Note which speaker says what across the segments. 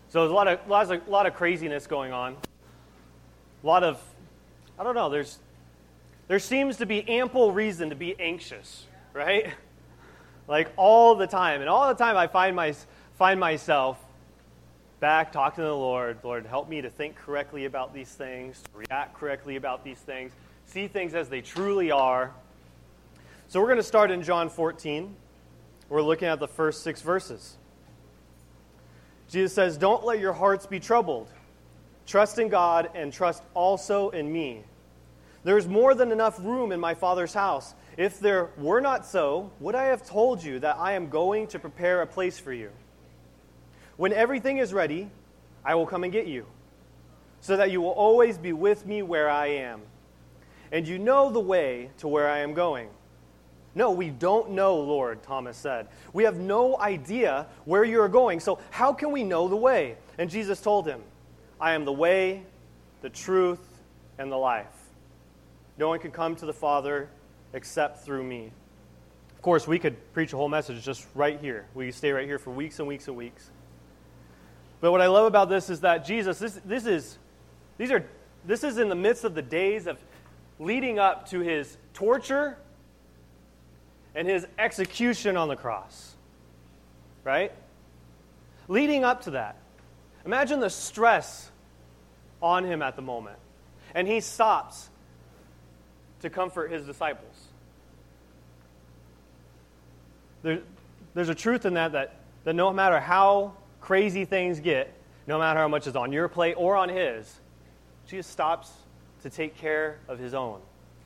Speaker 1: So there's a lot of craziness going on. A lot of, I don't know, there seems to be ample reason to be anxious, right? Like all the time. And all the time I find myself back talking to the Lord. Lord, help me to think correctly about these things, to react correctly about these things, see things as they truly are. So we're going to start in John 14. We're looking at the first 6 verses. Jesus says, "Don't let your hearts be troubled. Trust in God and trust also in me. There is more than enough room in my Father's house. If there were not so, would I have told you that I am going to prepare a place for you? When everything is ready, I will come and get you, so that you will always be with me where I am. And you know the way to where I am going." "No, we don't know, Lord," Thomas said. "We have no idea where you are going, so how can we know the way?" And Jesus told him, "I am the way, the truth, and the life. No one can come to the Father except through me." Of course, we could preach a whole message just right here. We could stay right here for weeks and weeks and weeks. But what I love about this is that Jesus, this is in the midst of the days of leading up to his torture and his execution on the cross, right? Leading up to that. Imagine the stress on him at the moment. And he stops to comfort his disciples. There's a truth in that no matter how crazy things get, no matter how much is on your plate or on his, Jesus stops to take care of his own.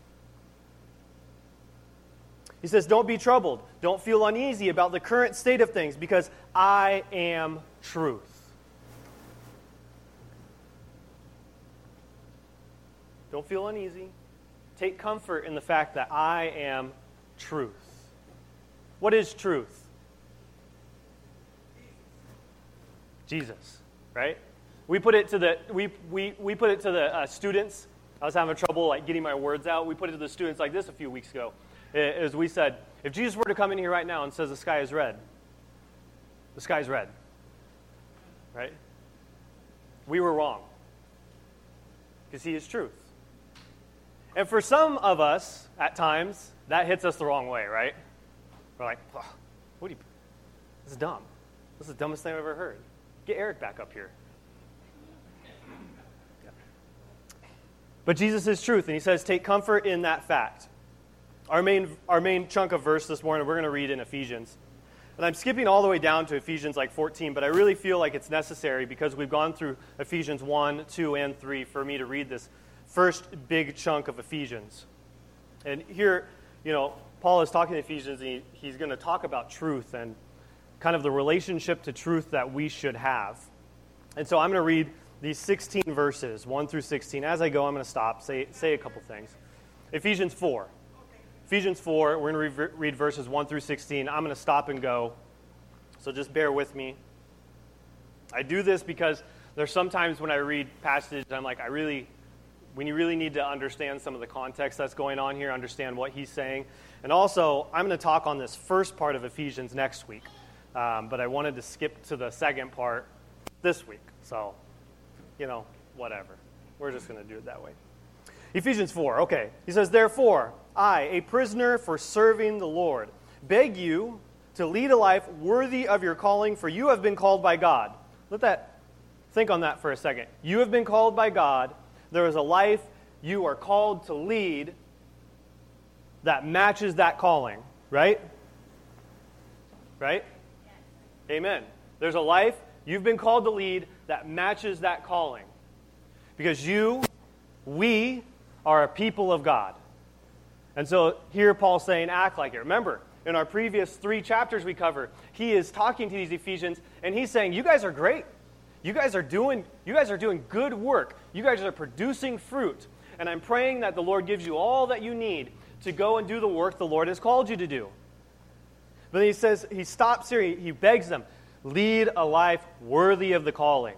Speaker 1: He says, "Don't be troubled. Don't feel uneasy about the current state of things, because I am truth." Don't feel uneasy. Take comfort in the fact that I am truth. What is truth? Jesus, right? We put it to the students. I was having trouble getting my words out. We put it to the students like this a few weeks ago. As we said, if Jesus were to come in here right now and says the sky is red, the sky is red, right? We were wrong, because he is truth. And for some of us, at times, that hits us the wrong way, right? We're like, oh, this is dumb. This is the dumbest thing I've ever heard. Get Eric back up here. Yeah. But Jesus is truth, and he says, take comfort in that fact. Our main chunk of verse this morning, we're going to read in Ephesians. And I'm skipping all the way down to Ephesians 14, but I really feel like it's necessary because we've gone through Ephesians 1, 2, and 3 for me to read this first big chunk of Ephesians. And here, Paul is talking to Ephesians, and he's going to talk about truth and kind of the relationship to truth that we should have. And so I'm going to read these 16 verses, 1 through 16. As I go, I'm going to stop, say a couple things. Ephesians 4, we're going to read verses 1 through 16. I'm going to stop and go, so just bear with me. I do this because there's sometimes when I read passages, I'm like, we really need to understand some of the context that's going on here, understand what he's saying. And also, I'm going to talk on this first part of Ephesians next week, but I wanted to skip to the second part this week. So, whatever. We're just going to do it that way. Ephesians 4, okay. He says, "Therefore, I, a prisoner for serving the Lord, beg you to lead a life worthy of your calling, for you have been called by God." Think on that for a second. You have been called by God. There is a life you are called to lead that matches that calling, right? Right? Yes. Amen. There's a life you've been called to lead that matches that calling. Because we are a people of God. And so here Paul's saying, act like it. Remember, in our previous 3 chapters we covered, he is talking to these Ephesians, and he's saying, you guys are great. You guys are doing good work. You guys are producing fruit. And I'm praying that the Lord gives you all that you need to go and do the work the Lord has called you to do. But then he says, he stops here, he begs them, lead a life worthy of the calling.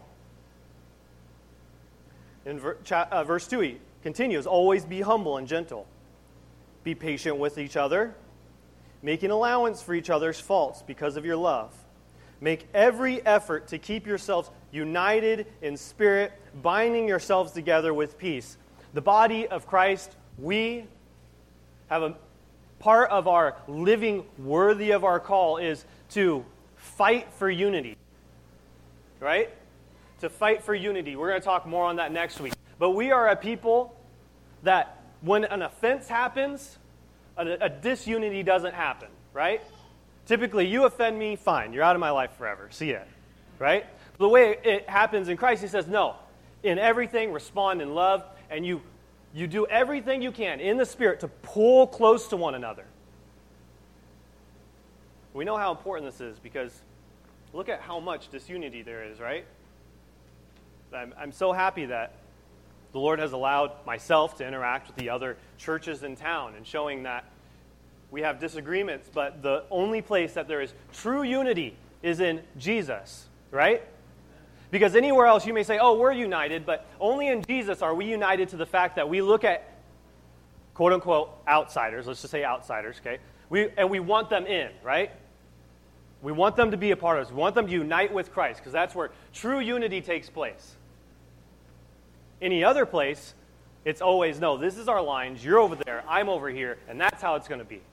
Speaker 1: In verse 2, he continues, always be humble and gentle. Be patient with each other, making allowance for each other's faults because of your love. Make every effort to keep yourselves united in spirit, binding yourselves together with peace. The body of Christ, we have a part of our living worthy of our call is to fight for unity. Right? To fight for unity. We're going to talk more on that next week. But we are a people that when an offense happens, a disunity doesn't happen, right? Typically, you offend me, fine. You're out of my life forever. See ya, right? The way it happens in Christ, he says, no. In everything, respond in love, and you do everything you can in the Spirit to pull close to one another. We know how important this is because look at how much disunity there is, right? I'm so happy that the Lord has allowed myself to interact with the other churches in town and showing that we have disagreements, but the only place that there is true unity is in Jesus, right? Because anywhere else you may say, oh, we're united, but only in Jesus are we united to the fact that we look at quote-unquote outsiders, let's just say outsiders, okay? We want them in, right? We want them to be a part of us. We want them to unite with Christ because that's where true unity takes place. Any other place, it's always, no, this is our lines, you're over there, I'm over here, and that's how it's going to be.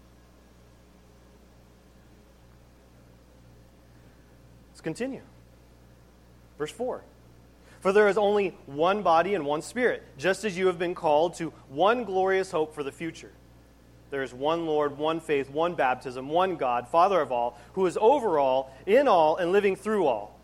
Speaker 1: Let's continue. Verse 4. For there is only one body and one Spirit, just as you have been called to one glorious hope for the future. There is one Lord, one faith, one baptism, one God, Father of all, who is over all, in all, and living through all.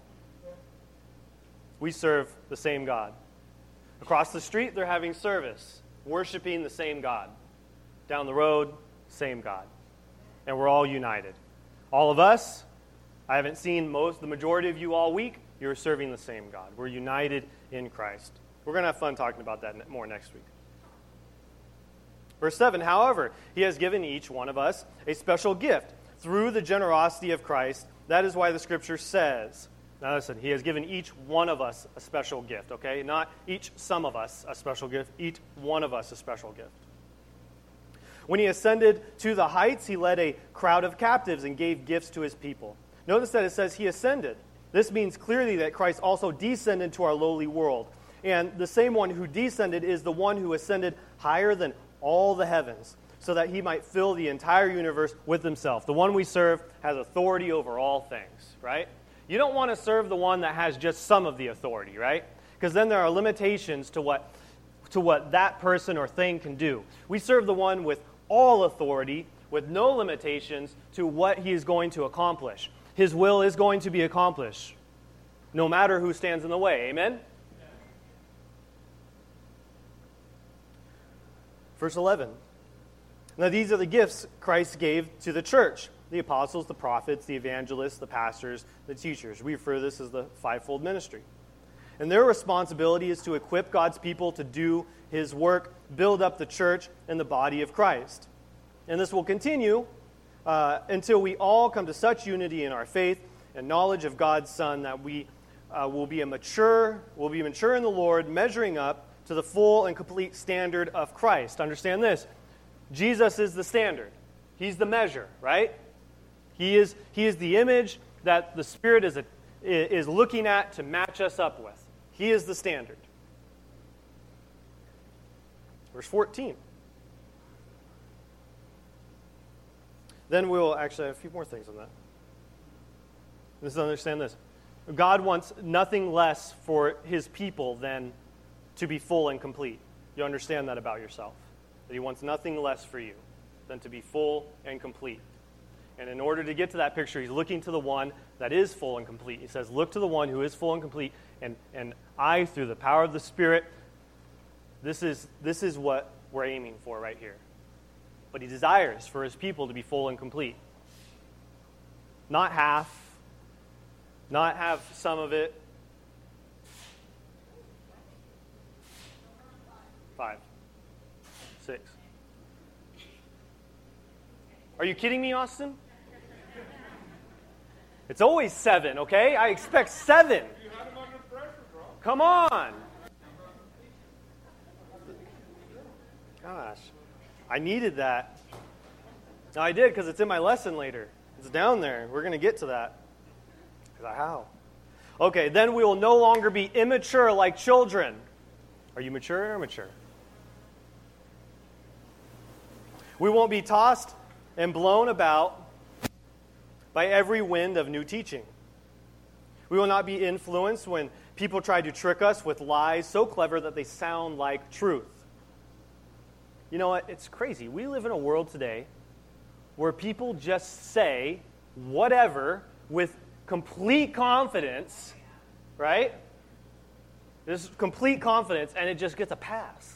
Speaker 1: We serve the same God. Across the street, they're having service, worshiping the same God. Down the road, same God. And we're all united. All of us, I haven't seen the majority of you all week, you're serving the same God. We're united in Christ. We're going to have fun talking about that more next week. Verse 7, however, he has given each one of us a special gift through the generosity of Christ. That is why the Scripture says, now listen, he has given each one of us a special gift, okay? Not each some of us a special gift, each one of us a special gift. When he ascended to the heights, he led a crowd of captives and gave gifts to his people. Notice that it says he ascended. This means clearly that Christ also descended to our lowly world. And the same one who descended is the one who ascended higher than all the heavens, so that he might fill the entire universe with himself. The one we serve has authority over all things, right? You don't want to serve the one that has just some of the authority, right? Because then there are limitations to what that person or thing can do. We serve the one with all authority, with no limitations to what he is going to accomplish. His will is going to be accomplished, no matter who stands in the way. Amen? Verse 11. Now these are the gifts Christ gave to the church. The apostles, the prophets, the evangelists, the pastors, the teachers. We refer to this as the fivefold ministry. And their responsibility is to equip God's people to do his work, build up the church and the body of Christ. And this will continue until we all come to such unity in our faith and knowledge of God's Son that we will be mature in the Lord, measuring up to the full and complete standard of Christ. Understand this. Jesus is the standard. He's the measure, right? He is the image that the Spirit is looking at to match us up with. He is the standard. Verse 14. Then we'll actually have a few more things on that. Let's understand this. God wants nothing less for his people than to be full and complete. You understand that about yourself. That he wants nothing less for you than to be full and complete. And in order to get to that picture, he's looking to the one that is full and complete. He says, look to the one who is full and complete, and I, through the power of the Spirit, this is what we're aiming for right here. But he desires for his people to be full and complete. Not half, not have some of it. 5, 6. Are you kidding me, Austin? It's always 7, okay? I expect 7.
Speaker 2: You had him under pressure, bro.
Speaker 1: Come on. Gosh, I needed that. No, I did because it's in my lesson later. It's down there. We're going to get to that. How? Okay, then we will no longer be immature like children. Are you mature or mature? We won't be tossed and blown about by every wind of new teaching. We will not be influenced when people try to trick us with lies so clever that they sound like truth. You know what? It's crazy. We live in a world today where people just say whatever with complete confidence, right? There's complete confidence, and it just gets a pass.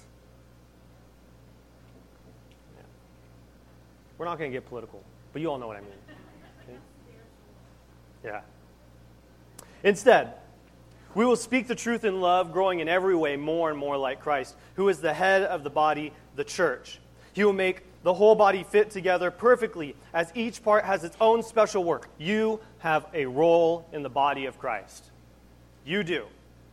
Speaker 1: Yeah. We're not going to get political, but you all know what I mean. Okay? Yeah. Instead, we will speak the truth in love, growing in every way more and more like Christ, who is the head of the body, the church. He will make the whole body fit together perfectly, as each part has its own special work. You have a role in the body of Christ. You do.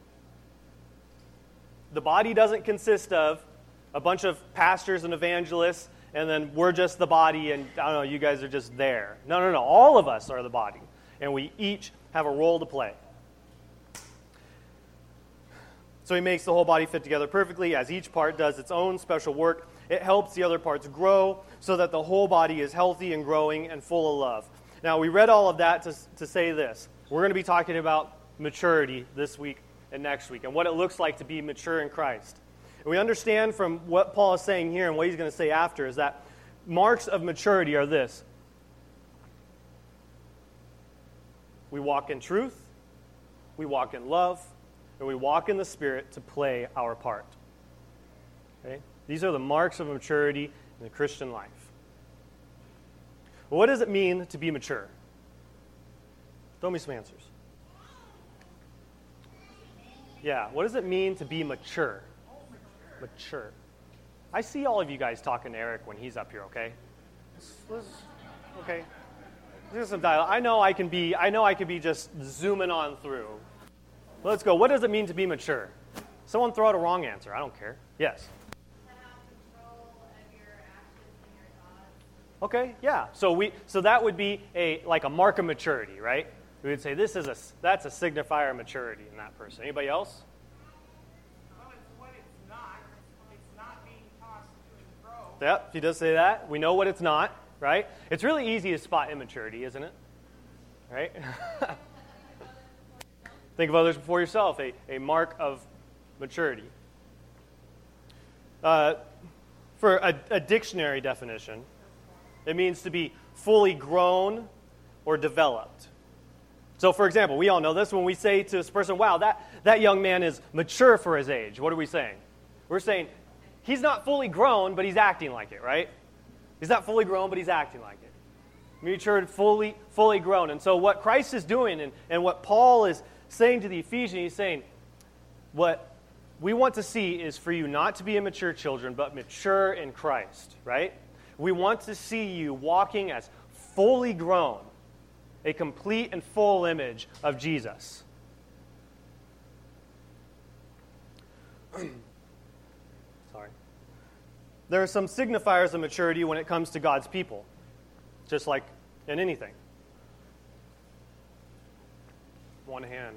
Speaker 1: The body doesn't consist of a bunch of pastors and evangelists, and then we're just the body, and I don't know, you guys are just there. No. All of us are the body, and we each have a role to play. So he makes the whole body fit together perfectly, as each part does its own special work. It helps the other parts grow so that the whole body is healthy and growing and full of love. Now, we read all of that to say this. We're going to be talking about maturity this week and next week and what it looks like to be mature in Christ. And we understand from what Paul is saying here and what he's going to say after is that marks of maturity are this. We walk in truth, we walk in love, and we walk in the Spirit to play our part. Okay? These are the marks of maturity in the Christian life. Well, what does it mean to be mature? Throw me some answers. Yeah, what does it mean to be mature? Mature. I see all of you guys talking to Eric when he's up here, okay? Okay. There's some dialogue. I know I can be just zooming on through. Let's go. What does it mean to be mature? Someone throw out a wrong answer. I don't care. Yes.
Speaker 3: To have control of your actions and your thoughts.
Speaker 1: Okay. Yeah. So that would be like a mark of maturity, right? We would say that's a signifier of maturity in that person. Anybody else?
Speaker 2: Well, it's what it's not. It's not being tossed to and fro.
Speaker 1: Yep. He does say that. We know what it's not, right? It's really easy to spot immaturity, isn't it? Right? Think of others before yourself, a mark of maturity. For a dictionary definition, it means to be fully grown or developed. So, for example, we all know this. When we say to this person, wow, that young man is mature for his age, what are we saying? We're saying he's not fully grown, but he's acting like it, right? He's not fully grown, but he's acting like it. Mature, fully grown. And so what Christ is doing and what Paul is saying to the Ephesians, he's saying, what we want to see is for you not to be immature children, but mature in Christ, right? We want to see you walking as fully grown, a complete and full image of Jesus. Sorry. There are some signifiers of maturity when it comes to God's people, just like in anything. One hand.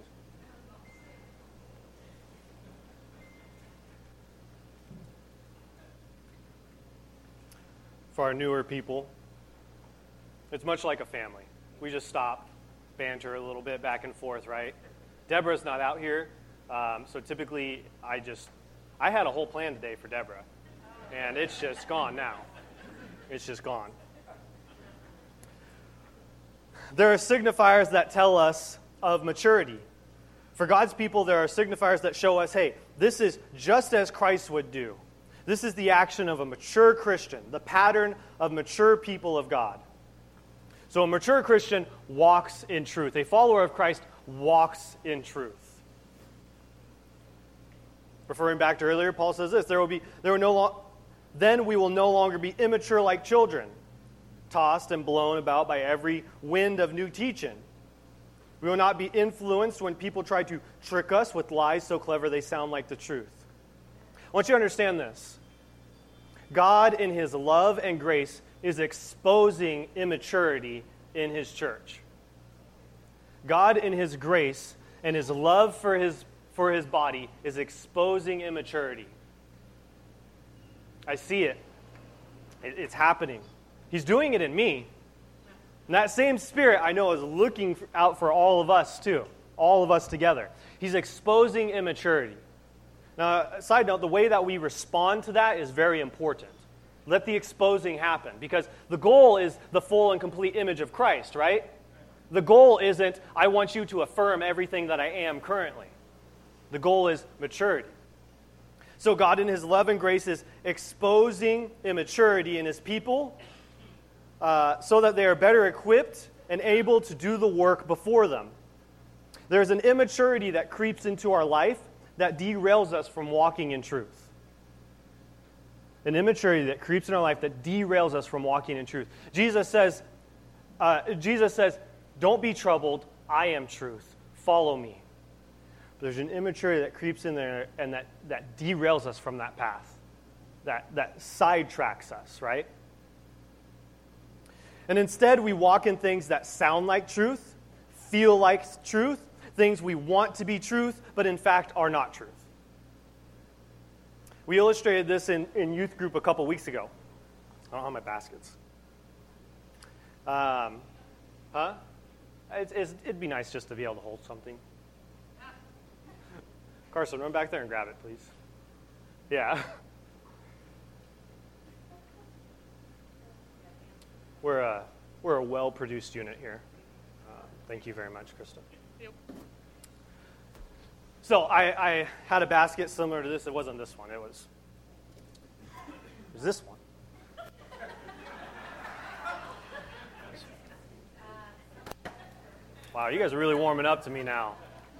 Speaker 1: For our newer people, it's much like a family. We just stop, banter a little bit back and forth, right? Deborah's not out here, so typically I had a whole plan today for Deborah, and it's just gone now. It's just gone. There are signifiers that tell us of maturity. For God's people, there are signifiers that show us, hey, this is just as Christ would do. This is the action of a mature Christian, the pattern of mature people of God. So a mature Christian walks in truth. A follower of Christ walks in truth. Referring back to earlier, Paul says this, then we will no longer be immature like children, tossed and blown about by every wind of new teaching. We will not be influenced when people try to trick us with lies so clever they sound like the truth. I want you to understand this. God, in His love and grace, is exposing immaturity in His church. God in his grace and his love for his body is exposing immaturity. I see it. It's happening. He's doing it in me. And that same Spirit, I know, is looking out for all of us too. All of us together. He's exposing immaturity. Now, side note, the way that we respond to that is very important. Let the exposing happen. Because the goal is the full and complete image of Christ, right? The goal isn't, I want you to affirm everything that I am currently. The goal is maturity. So God in his love and grace is exposing immaturity in his people so that they are better equipped and able to do the work before them. There's an immaturity that creeps into our life that derails us from walking in truth. An immaturity that creeps in our life that derails us from walking in truth. Jesus says, don't be troubled, I am truth. Follow me. There's an immaturity that creeps in there and that derails us from that path, that sidetracks us, right? And instead, we walk in things that sound like truth, feel like truth, things we want to be truth, but in fact are not truth. We illustrated this in youth group a couple weeks ago. I don't have my baskets. It'd be nice just to be able to hold something. Carson, run back there and grab it, please. Yeah. We're a well-produced unit here. Thank you very much, Krista.
Speaker 2: Yep.
Speaker 1: So I had a basket similar to this. It wasn't this one. It was this one. Wow, you guys are really warming up to me now.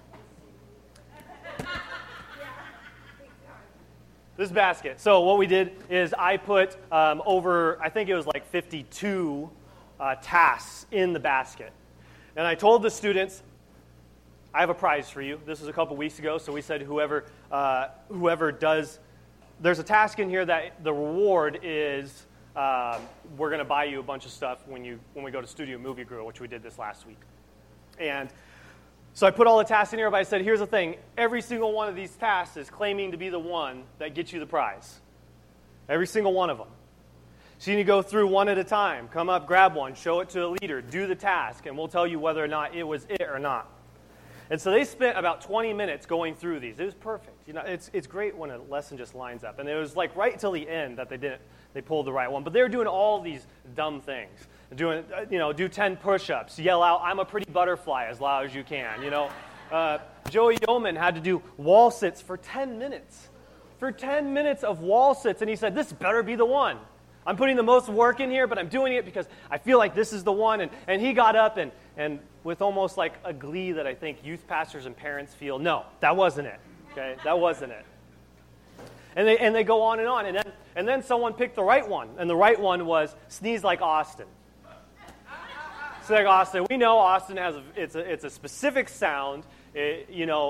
Speaker 1: This basket. So what we did is I put over, I think it was like 52 tasks in the basket. And I told the students, I have a prize for you. This was a couple weeks ago, so we said whoever does, there's a task in here that the reward is we're going to buy you a bunch of stuff when we go to Studio Movie Grill, which we did this last week. And so I put all the tasks in here, but I said, here's the thing. Every single one of these tasks is claiming to be the one that gets you the prize. Every single one of them. So you need to go through one at a time. Come up, grab one, show it to a leader, do the task, and we'll tell you whether or not it was it or not. And so they spent about 20 minutes going through these. It was perfect. You know, it's great when a lesson just lines up. And it was like right till the end that they pulled the right one. But they were doing all these dumb things. Do 10 push-ups, yell out, I'm a pretty butterfly as loud as you can. Joey Yeoman had to do wall sits for 10 minutes. For 10 minutes of wall sits, and he said, this better be the one. I'm putting the most work in here, but I'm doing it because I feel like this is the one. And he got up and with almost like a glee that I think youth pastors and parents feel, no, that wasn't it. Okay, that wasn't it. And they go on, and then someone picked the right one, and the right one was sneeze like Austin. It's like Austin. We know Austin has it's a specific sound, and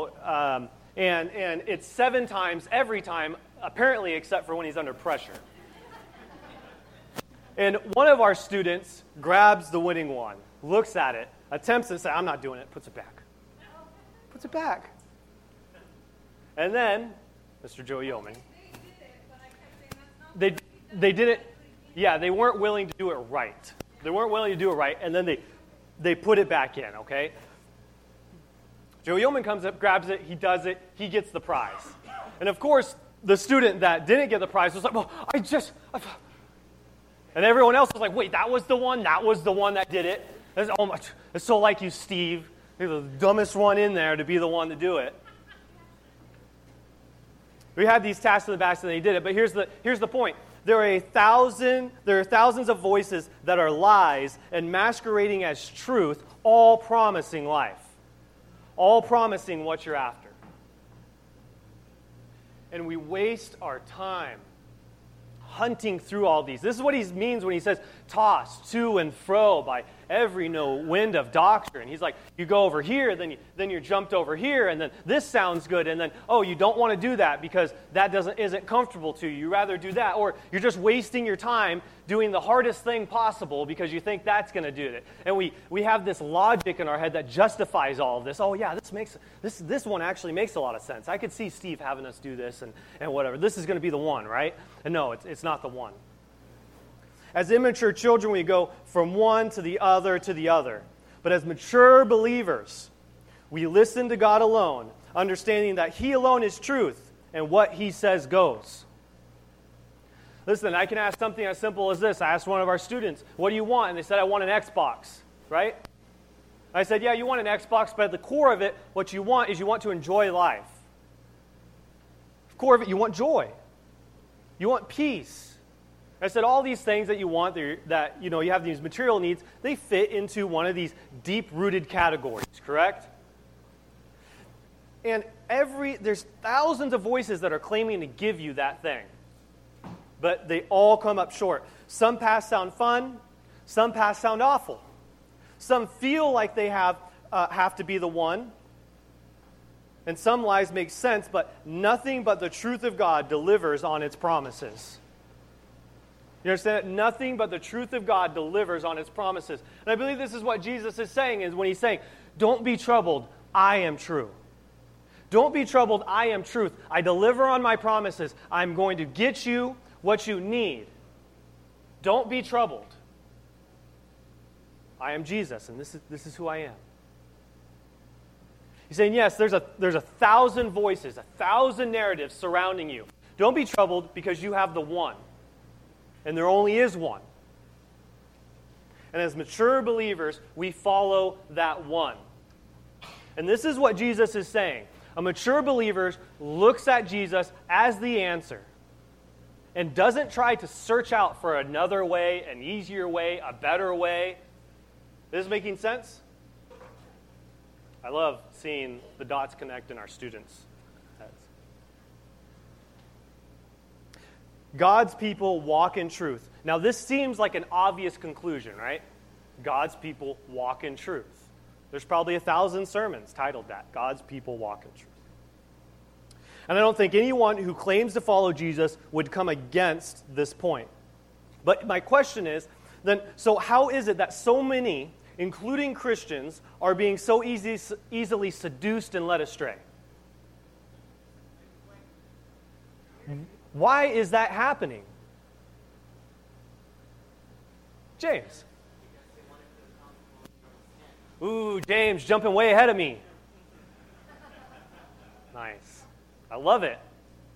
Speaker 1: it's 7 times every time, apparently, except for when he's under pressure. And one of our students grabs the winning one, looks at it, attempts to say, I'm not doing it, puts it back. Puts it back. And then, Mr. Joey Yeoman, they did it, yeah, they weren't willing to do it right. They weren't willing to do it right, and then they put it back in, okay? Joey Yeoman comes up, grabs it, he does it, he gets the prize. And of course, the student that didn't get the prize was like, well, and everyone else was like, wait, that was the one that did it. It's so like you, Steve. You're the dumbest one in there to be the one to do it. We had these tasks in the back, and they did it. But here's the point. There are thousands of voices that are lies and masquerading as truth, all promising life. All promising what you're after. And we waste our time hunting through all these. This is what he means when he says, tossed to and fro by every wind of doctrine. He's like, you go over here, then you're jumped over here, and then this sounds good, and then, oh, you don't want to do that because that isn't comfortable to you. You rather do that, or you're just wasting your time doing the hardest thing possible because you think that's going to do it. And we have this logic in our head that justifies all of this. Oh, yeah, this one actually makes a lot of sense. I could see Steve having us do this and whatever. This is going to be the one, right? And no, it's not the one. As immature children, we go from one to the other to the other. But as mature believers, we listen to God alone, understanding that He alone is truth, and what He says goes. Listen, I can ask something as simple as this. I asked one of our students, what do you want? And they said, I want an Xbox, right? I said, yeah, you want an Xbox, but at the core of it, what you want is you want to enjoy life. The core of it, you want joy. You want peace. I said all these things that you want, that you have these material needs, they fit into one of these deep-rooted categories, correct? And there's thousands of voices that are claiming to give you that thing. But they all come up short. Some paths sound fun, some paths sound awful. Some feel like they have to be the one, and some lies make sense, but nothing but the truth of God delivers on its promises. You understand that? Nothing but the truth of God delivers on its promises. And I believe this is what Jesus is saying, is when He's saying, don't be troubled, I am true. Don't be troubled, I am truth. I deliver on my promises. I'm going to get you what you need. Don't be troubled. I am Jesus, and this is who I am. He's saying, yes, there's 1,000 voices, 1,000 narratives surrounding you. Don't be troubled because you have the one. And there only is one. And as mature believers, we follow that one. And this is what Jesus is saying. A mature believer looks at Jesus as the answer and doesn't try to search out for another way, an easier way, a better way. Is this making sense? I love seeing the dots connect in our students' heads. God's people walk in truth. Now, this seems like an obvious conclusion, right? God's people walk in truth. There's probably 1,000 sermons titled that, God's people walk in truth. And I don't think anyone who claims to follow Jesus would come against this point. But my question is, then, so how is it that so many, including Christians, are being so easily seduced and led astray? Why is that happening? James. Ooh, James, jumping way ahead of me. Nice. I love it.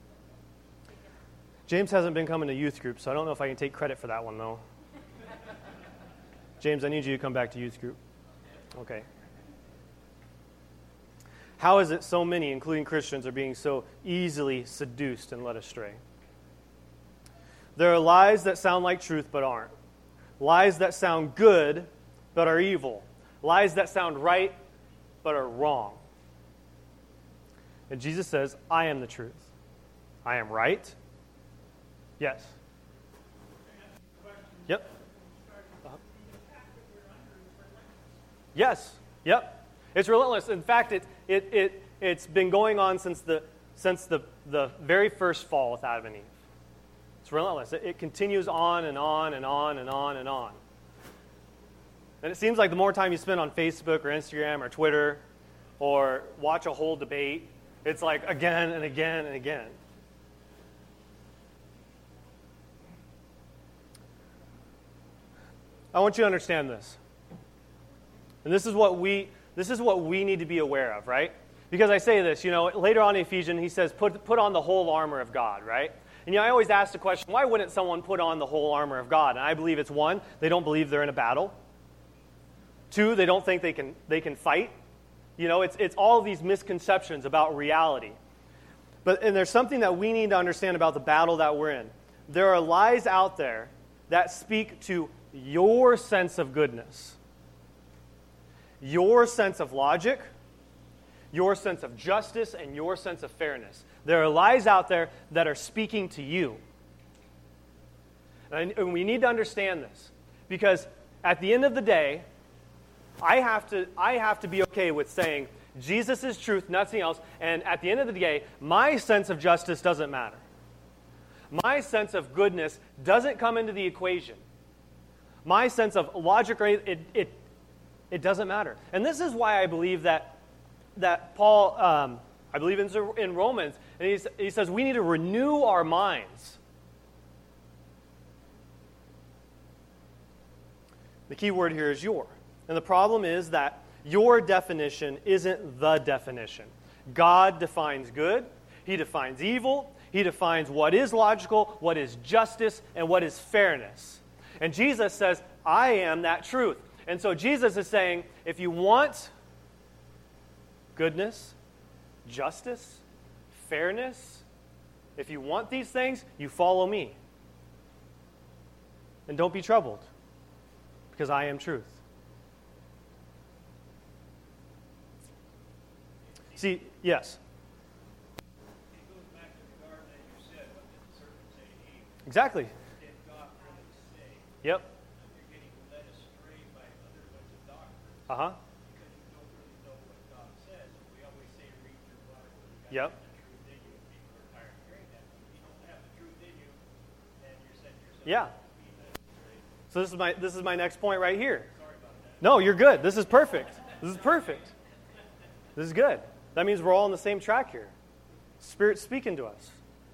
Speaker 1: James hasn't been coming to youth group, so I don't know if I can take credit for that one, though. James, I need you to come back to youth group. Okay. How is it so many, including Christians, are being so easily seduced and led astray? There are lies that sound like truth but aren't. Lies that sound good but are evil. Lies that sound right but are wrong. And Jesus says, I am the truth. I am right. Yes. Yep. Yes. Yep. It's relentless. In fact, it's been going on since the very first fall with Adam and Eve. It's relentless. It continues on and on and on and on and on. And it seems like the more time you spend on Facebook or Instagram or Twitter or watch a whole debate, it's like again and again and again. I want you to understand this. And this is what we need to be aware of, right? Because I say this, later on in Ephesians, he says, put on the whole armor of God, right? And I always ask the question, why wouldn't someone put on the whole armor of God? And I believe it's 1, they don't believe they're in a battle. 2, they don't think they can fight. It's all of these misconceptions about reality. And there's something that we need to understand about the battle that we're in. There are lies out there that speak to your sense of goodness, your sense of logic, your sense of justice, and your sense of fairness. There are lies out there that are speaking to you. And we need to understand this. Because at the end of the day, I have to be okay with saying Jesus is truth, nothing else, and at the end of the day, my sense of justice doesn't matter. My sense of goodness doesn't come into the equation. My sense of logic, it doesn't matter. And this is why I believe that Paul, I believe in Romans, and he says we need to renew our minds. The key word here is your. And the problem is that your definition isn't the definition. God defines good. He defines evil. He defines what is logical, what is justice, and what is fairness. And Jesus says, I am that truth. And so Jesus is saying, if you want goodness, justice, fairness, if you want these things, you follow me. And don't be troubled, because I am truth. See, yes.
Speaker 4: It goes back to the garden that you said, what did the serpent say to Eve?
Speaker 1: Exactly.
Speaker 4: Did God really say?
Speaker 1: Yep.
Speaker 4: You're getting led astray by other bunch of doctrines
Speaker 1: Uh-huh.
Speaker 4: because you don't really know what God says. We always say read your Bible. You
Speaker 1: Yep.
Speaker 4: got the truth in you. People are tired of hearing that. If you don't have the truth in you, then you're setting yourself
Speaker 1: Yeah.
Speaker 4: up to be led astray.
Speaker 1: So this is my next point right here.
Speaker 4: Sorry about that.
Speaker 1: No, you're good. This is perfect. This is perfect. This is good. That means we're all on the same track here. Spirit's speaking to us.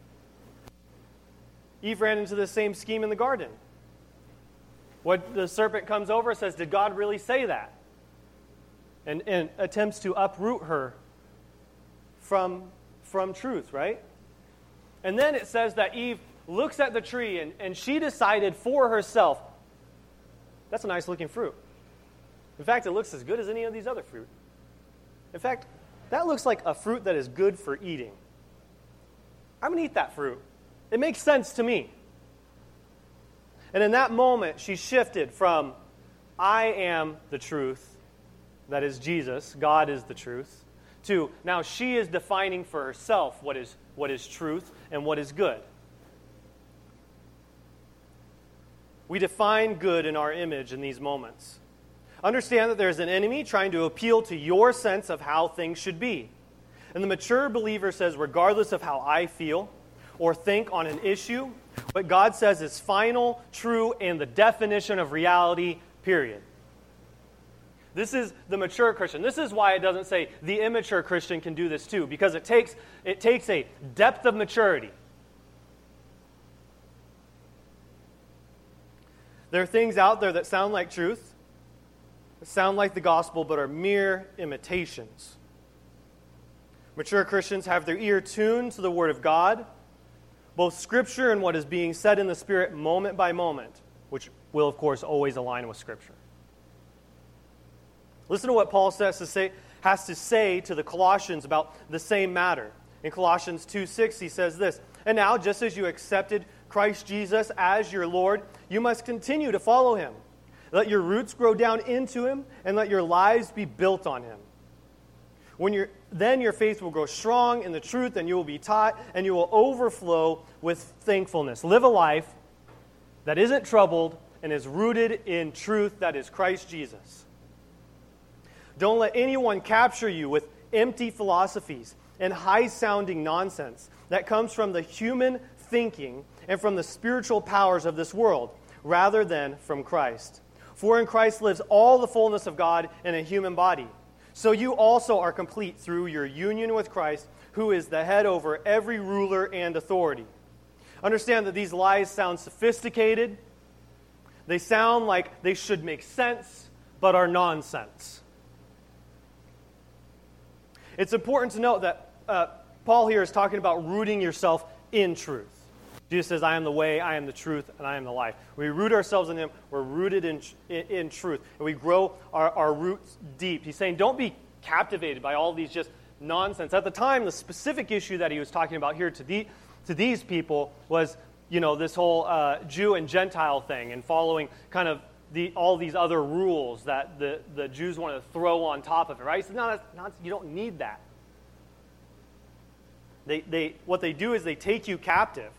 Speaker 1: Eve ran into the same scheme in the garden. What the serpent comes over and says, did God really say that? And attempts to uproot her from truth, right? And then it says that Eve looks at the tree and she decided for herself, that's a nice looking fruit. In fact, it looks as good as any of these other fruit. In fact, that looks like a fruit that is good for eating. I'm going to eat that fruit. It makes sense to me. And in that moment, she shifted from, I am the truth, that is Jesus, God is the truth, to now she is defining for herself what is truth and what is good. We define good in our image in these moments. Understand that there's an enemy trying to appeal to your sense of how things should be. And the mature believer says, regardless of how I feel or think on an issue, what God says is final, true, and the definition of reality, period. This is the mature Christian. This is why it doesn't say the immature Christian can do this too, because it takes a depth of maturity. There are things out there that sound like truth, sound like the gospel, but are mere imitations. Mature Christians have their ear tuned to the Word of God, both Scripture and what is being said in the Spirit moment by moment, which will, of course, always align with Scripture. Listen to what Paul has to say to the Colossians about the same matter. In Colossians 2:6, he says this, and now, just as you accepted Christ Jesus as your Lord, you must continue to follow Him. Let your roots grow down into Him, and let your lives be built on Him. Then your faith will grow strong in the truth, and you will be taught, and you will overflow with thankfulness. Live a life that isn't troubled and is rooted in truth that is Christ Jesus. Don't let anyone capture you with empty philosophies and high-sounding nonsense that comes from the human thinking and from the spiritual powers of this world, rather than from Christ. For in Christ lives all the fullness of God in a human body. So you also are complete through your union with Christ, who is the head over every ruler and authority. Understand that these lies sound sophisticated. They sound like they should make sense, but are nonsense. It's important to note that Paul here is talking about rooting yourself in truth. Jesus says, I am the way, I am the truth, and I am the life. We root ourselves in Him. We're rooted in truth. And we grow our roots deep. He's saying, don't be captivated by all these just nonsense. At the time, the specific issue that he was talking about here to these people was, this whole Jew and Gentile thing and following kind of all these other rules that the Jews wanted to throw on top of it, right? He said, no, you don't need that. What they do is they take you captive.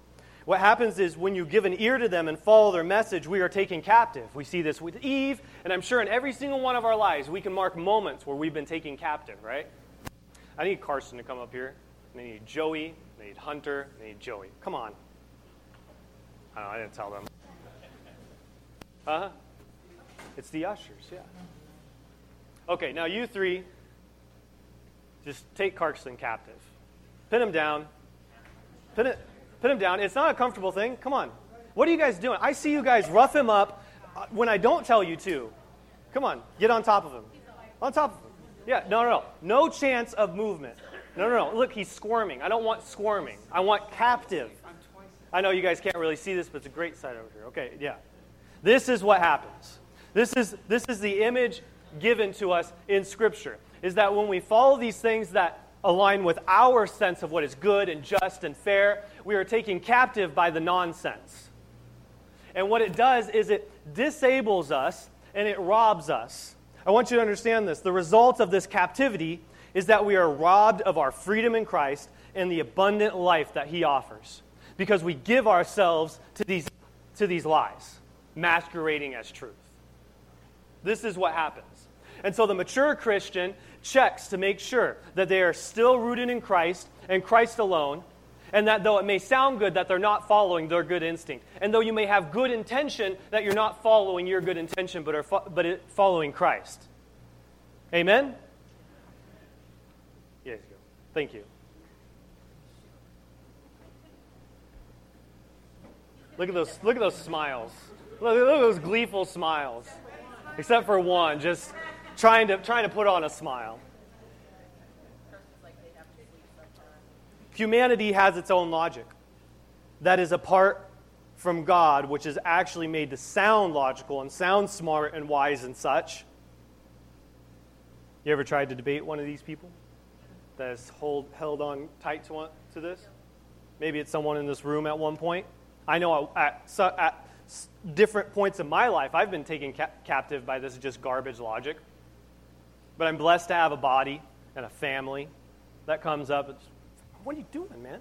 Speaker 1: What happens is when you give an ear to them and follow their message, we are taken captive. We see this with Eve, and I'm sure in every single one of our lives, we can mark moments where we've been taken captive, right? I need Carson to come up here. I need Joey. I need Hunter. I need Joey. Come on. I didn't tell them. Uh-huh. It's the ushers, yeah. Okay, now you three, just take Carson captive. Pin him down. Pin him down. It's not a comfortable thing. Come on. What are you guys doing? I see you guys rough him up when I don't tell you to. Come on. Get on top of him. On top of him. Yeah, no. No chance of movement. No. Look, he's squirming. I don't want squirming. I want captive. I know you guys can't really see this, but it's a great sight over here. Okay, yeah. This is what happens. This is the image given to us in Scripture, is that when we follow these things that align with our sense of what is good and just and fair, we are taken captive by the nonsense. And what it does is it disables us and it robs us. I want you to understand this. The result of this captivity is that we are robbed of our freedom in Christ and the abundant life that He offers, because we give ourselves to these lies, masquerading as truth. This is what happens. And so the mature Christian checks to make sure that they are still rooted in Christ and Christ alone, and that though it may sound good, that they're not following their good instinct. And though you may have good intention, that you're not following your good intention, but following Christ. Amen? Yes, go. Thank you. Look at those smiles. Look at those gleeful smiles. Except for one, just trying to put on a smile. Humanity has its own logic that is apart from God, which is actually made to sound logical and sound smart and wise and such. You ever tried to debate one of these people that has held on tight to this? Maybe it's someone in this room at one point. I know at different points in my life, I've been taken captive by this just garbage logic. But I'm blessed to have a body and a family that comes up. It's, what are you doing, man?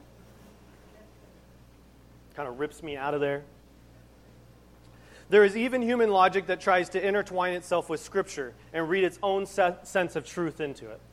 Speaker 1: Kind of rips me out of there. There is even human logic that tries to intertwine itself with Scripture and read its own sense of truth into it.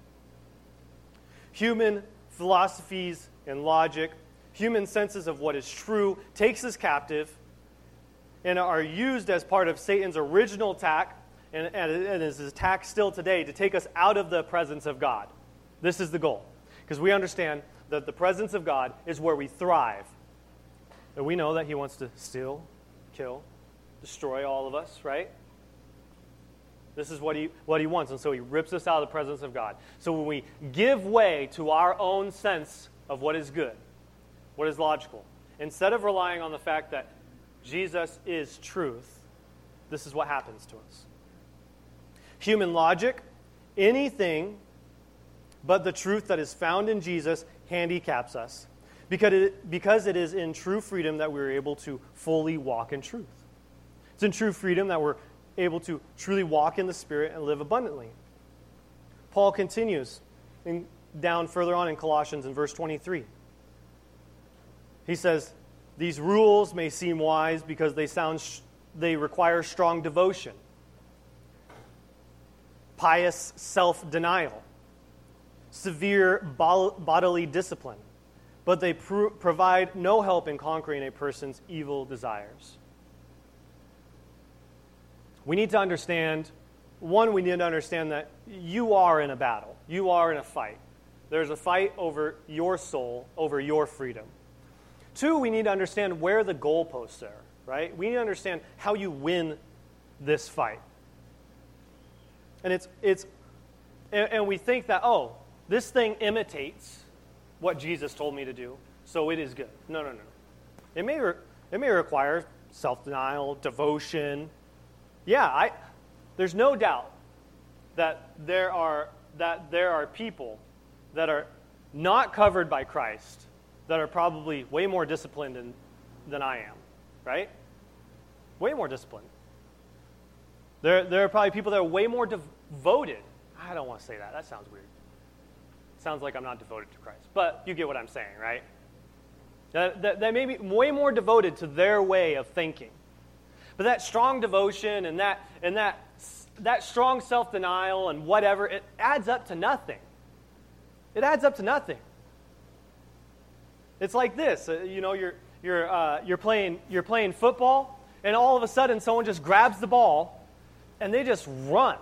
Speaker 1: Human philosophies and logic, human senses of what is true, takes us captive and are used as part of Satan's original attack, and is his attack still today, to take us out of the presence of God. This is the goal. Because we understand that the presence of God is where we thrive. And we know that He wants to steal, kill, destroy all of us, right? This is what he wants, and so He rips us out of the presence of God. So when we give way to our own sense of what is good, what is logical, instead of relying on the fact that Jesus is truth, this is what happens to us. Human logic, anything but the truth that is found in Jesus, handicaps us, because it is in true freedom that we're able to fully walk in truth. It's in true freedom that we're able to truly walk in the Spirit and live abundantly. Paul continues down further on in Colossians in verse 23. He says, these rules may seem wise because they require strong devotion, pious self-denial, severe bodily discipline, but they provide no help in conquering a person's evil desires. We need to understand that you are in a battle. You are in a fight. There's a fight over your soul, over your freedom. 2, we need to understand where the goalposts are, right? We need to understand how you win this fight. And we think that, this thing imitates what Jesus told me to do, so it is good. No. It may require self-denial, devotion. Yeah, there's no doubt that there are people that are not covered by Christ that are probably way more disciplined than I am, right? Way more disciplined. There are probably people that are way more devoted. I don't want to say that. That sounds weird. It sounds like I'm not devoted to Christ. But you get what I'm saying, right? that may be way more devoted to their way of thinking. But that strong devotion and that strong self-denial and whatever, it adds up to nothing. It adds up to nothing. It's like this, you're playing football, and all of a sudden someone just grabs the ball, and they just run,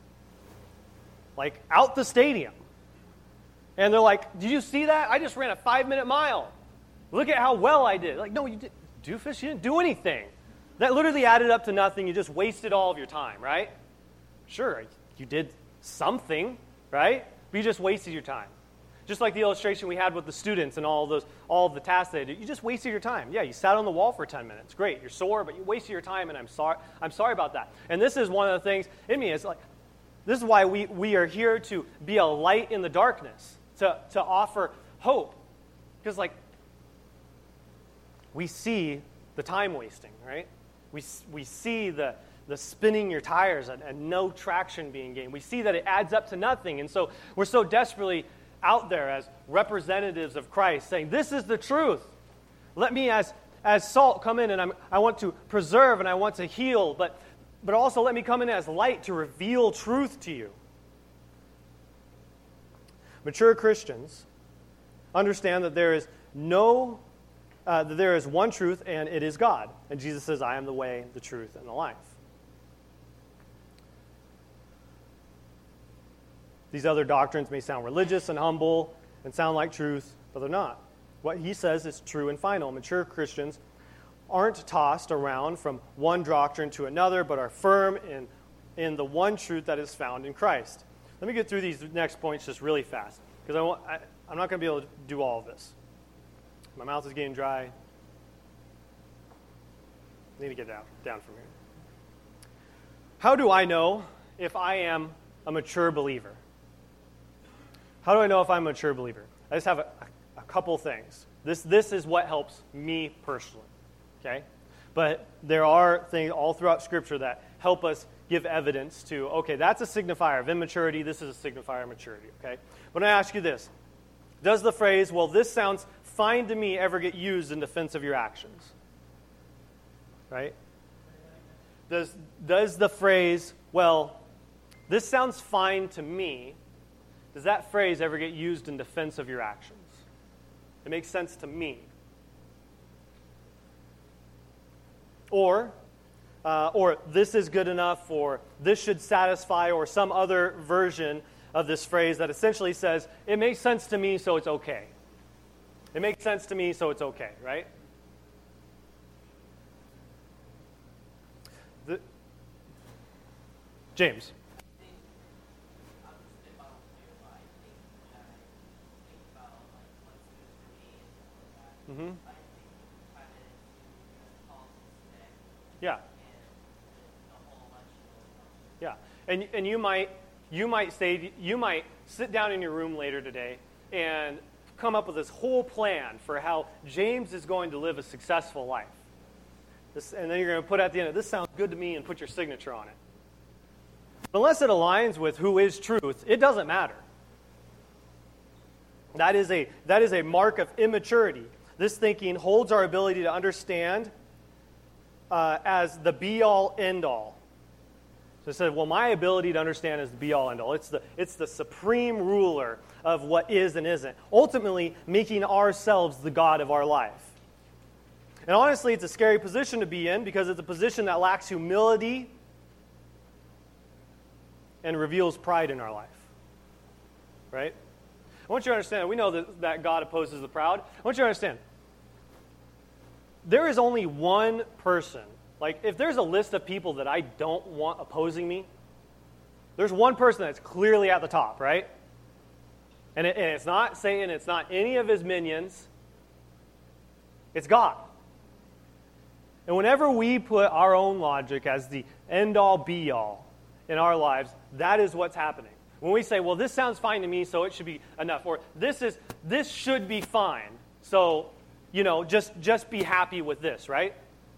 Speaker 1: like out the stadium. And they're like, "Did you see that? I just ran a 5-minute mile. Look at how well I did." Like, no, you did, doofus, you didn't do anything. That literally added up to nothing. You just wasted all of your time, right? Sure, you did something, right? But you just wasted your time. Just like the illustration we had with the students and all of the tasks they did. You just wasted your time. Yeah, you sat on the wall for 10 minutes. Great, you're sore, but you wasted your time, and I'm sorry about that. And this is one of the things in me. It's like, this is why we are here to be a light in the darkness, to offer hope. Because, like, we see the time wasting, right? We see the spinning your tires and no traction being gained. We see that it adds up to nothing. And so we're so desperately out there as representatives of Christ saying, this is the truth. Let me as salt come in, and I want to preserve and I want to heal, but also let me come in as light to reveal truth to you. Mature Christians understand that there is one truth, and it is God. And Jesus says, I am the way, the truth, and the life. These other doctrines may sound religious and humble and sound like truth, but they're not. What he says is true and final. Mature Christians aren't tossed around from one doctrine to another, but are firm in the one truth that is found in Christ. Let me get through these next points just really fast, because I'm not going to be able to do all of this. My mouth is getting dry. I need to get down from here. How do I know if I am a mature believer? How do I know if I'm a mature believer? I just have a couple things. This is what helps me personally, okay? But there are things all throughout Scripture that help us give evidence to, okay, that's a signifier of immaturity, this is a signifier of maturity, okay? But I ask you this. Does the phrase, well, this sounds fine to me, ever get used in defense of your actions? Right? Does the phrase, well, this sounds fine to me, does that phrase ever get used in defense of your actions? It makes sense to me. Or this is good enough, or this should satisfy, or some other version of this phrase that essentially says, it makes sense to me, so it's okay. It makes sense to me, so it's okay, right? James. Mm-hmm. Yeah. Yeah. And you might sit down in your room later today and come up with this whole plan for how James is going to live a successful life. And then you're going to put at the end of this sounds good to me and put your signature on it. Unless it aligns with who is truth, it doesn't matter. That is a mark of immaturity. This thinking holds our ability to understand as the be-all, end-all. So it said, well, my ability to understand is the be-all, end-all. It's the supreme ruler of what is and isn't, ultimately making ourselves the God of our life. And honestly, it's a scary position to be in because it's a position that lacks humility and reveals pride in our life. Right? I want you to understand, we know that God opposes the proud. I want you to understand, there is only one person. Like, if there's a list of people that I don't want opposing me, there's one person that's clearly at the top, right? And it's not Satan, it's not any of his minions. It's God. And whenever we put our own logic as the end-all, be-all in our lives, that is what's happening. When we say, well, this sounds fine to me, so it should be enough. Or this should be fine, so, just be happy with this, right?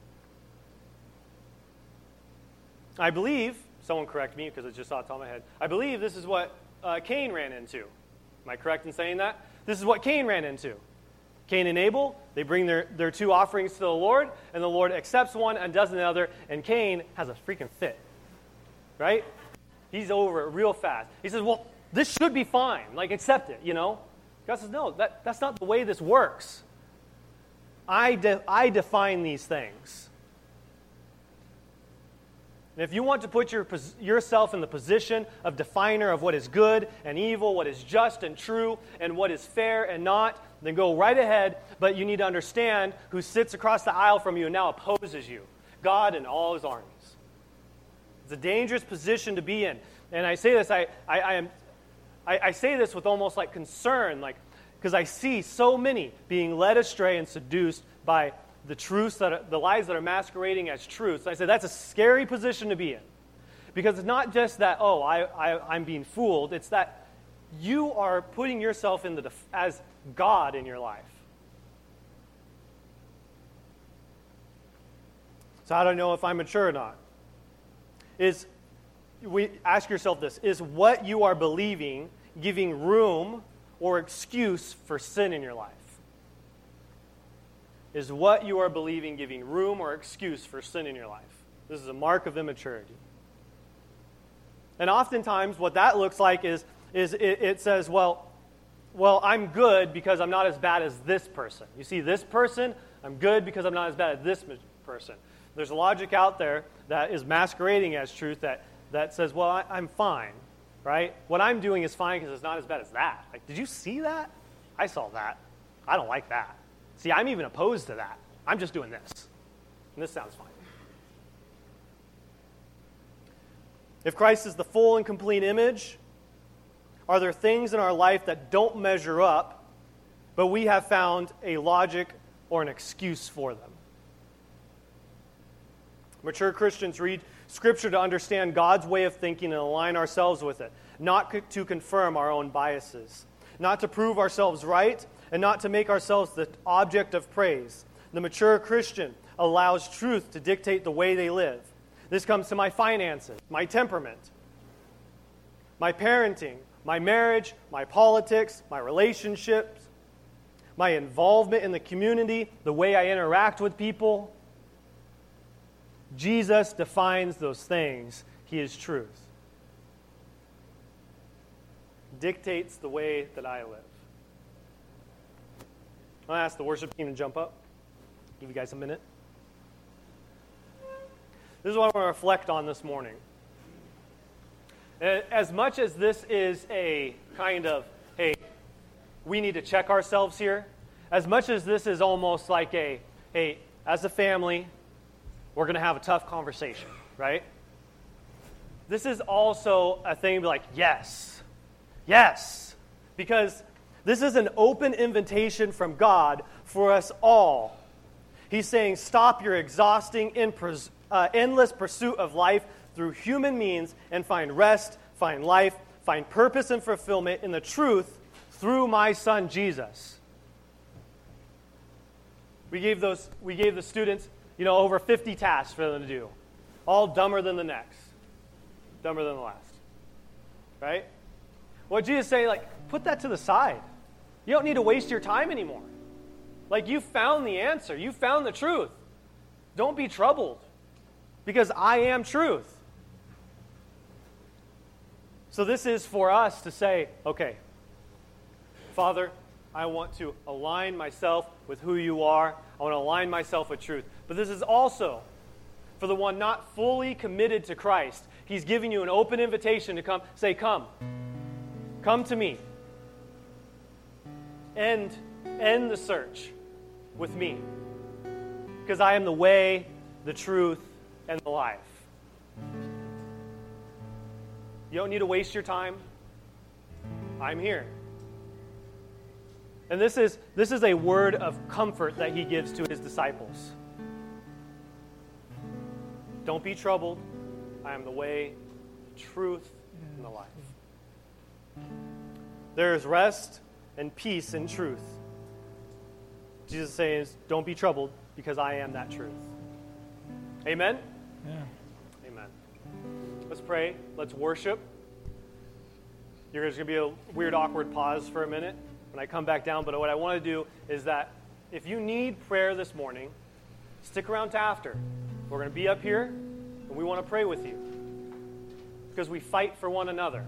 Speaker 1: I believe, someone correct me because it's just off the top of my head, I believe this is what Cain ran into. Am I correct in saying that? This is what Cain ran into. Cain and Abel, they bring their two offerings to the Lord, and the Lord accepts one and does another, and Cain has a freaking fit. Right? He's over it real fast. He says, well, this should be fine. Like, accept it, God says, no, that's not the way this works. I define these things. And if you want to put yourself in the position of definer of what is good and evil, what is just and true, and what is fair and not, then go right ahead, but you need to understand who sits across the aisle from you and now opposes you. God and all his armies. It's a dangerous position to be in. And I say this, I say this with almost like concern, because I see so many being led astray and seduced by the lies that are masquerading as truths. I say that's a scary position to be in, because it's not just that I'm being fooled. It's that you are putting yourself as God in your life. So how do I know if I'm mature or not? Ask yourself this: is what you are believing giving room or excuse for sin in your life? Is what you are believing giving room or excuse for sin in your life? This is a mark of immaturity. And oftentimes what that looks like is it says, well, I'm good because I'm not as bad as this person. You see this person, I'm good because I'm not as bad as this person. There's logic out there that is masquerading as truth that says, well, I'm fine, right? What I'm doing is fine because it's not as bad as that. Like, did you see that? I saw that. I don't like that. See, I'm even opposed to that. I'm just doing this. And this sounds fine. If Christ is the full and complete image, are there things in our life that don't measure up, but we have found a logic or an excuse for them? Mature Christians read Scripture to understand God's way of thinking and align ourselves with it, not to confirm our own biases, not to prove ourselves right, and not to make ourselves the object of praise. The mature Christian allows truth to dictate the way they live. This comes to my finances, my temperament, my parenting, my marriage, my politics, my relationships, my involvement in the community, the way I interact with people. Jesus defines those things. He is truth. Dictates the way that I live. I'm going to ask the worship team to jump up. Give you guys a minute. This is what I want to reflect on this morning. As much as this is a kind of, hey, we need to check ourselves here, as much as this is almost like a, hey, as a family, we're going to have a tough conversation, right? This is also a thing to be like, yes, because this is an open invitation from God for us all. He's saying, stop your exhausting, endless pursuit of life through human means and find rest, find life, find purpose and fulfillment in the truth through my Son, Jesus. We gave the students, over 50 tasks for them to do, all dumber than the next, dumber than the last, right? What Jesus is saying, put that to the side. You don't need to waste your time anymore. You found the answer. You found the truth. Don't be troubled, because I am truth. So this is for us to say, okay, Father, I want to align myself with who you are. I want to align myself with truth. But this is also for the one not fully committed to Christ. He's giving you an open invitation to come. Say, come. Come to me. End the search with me. Because I am the way, the truth, and the life. You don't need to waste your time. I'm here. And this is a word of comfort that he gives to his disciples. Don't be troubled. I am the way, the truth, and the life. There is rest and peace in truth. Jesus says, don't be troubled, because I am that truth. Amen?
Speaker 5: Yeah.
Speaker 1: Amen. Let's pray. Let's worship. There's going to be a weird, awkward pause for a minute when I come back down. But what I want to do is that if you need prayer this morning, stick around to after. We're going to be up here, and we want to pray with you because we fight for one another.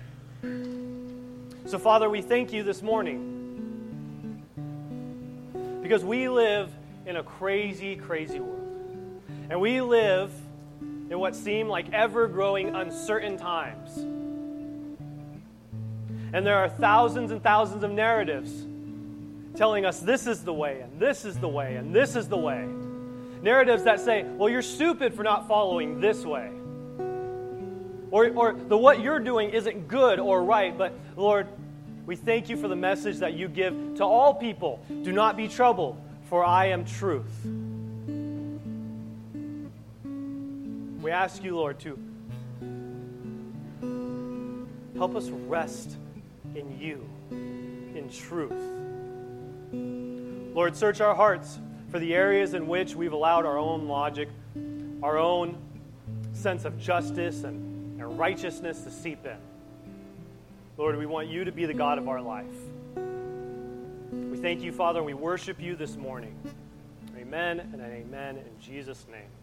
Speaker 1: So, Father, we thank you this morning because we live in a crazy, crazy world. And we live in what seem like ever-growing, uncertain times. And there are thousands and thousands of narratives telling us this is the way, and this is the way, and this is the way. Narratives that say, well, you're stupid for not following this way. Or what you're doing isn't good or right, but Lord, we thank you for the message that you give to all people. Do not be troubled, for I am truth. We ask you, Lord, to help us rest in you, in truth. Lord, search our hearts for the areas in which we've allowed our own logic, our own sense of justice and righteousness to seep in. Lord, we want you to be the God of our life. We thank you, Father, and we worship you this morning. Amen and amen in Jesus' name.